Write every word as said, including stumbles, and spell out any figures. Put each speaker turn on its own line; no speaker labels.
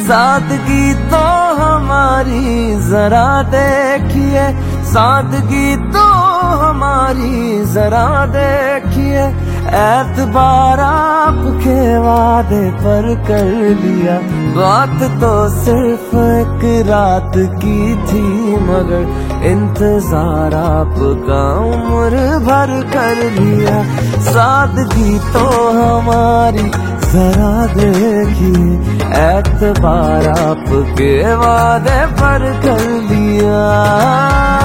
सादगी तो हमारी जरा देखिए, सादगी तो हमारी जरा देखिए, एतबार आपके वादे पर कर लिया। बात तो सिर्फ एक रात की थी, मगर इंतजार आपका उम्र भर कर लिया। सादगी तो हमारी जरा देखिए, एतबार आपके वादे पर कर लिया।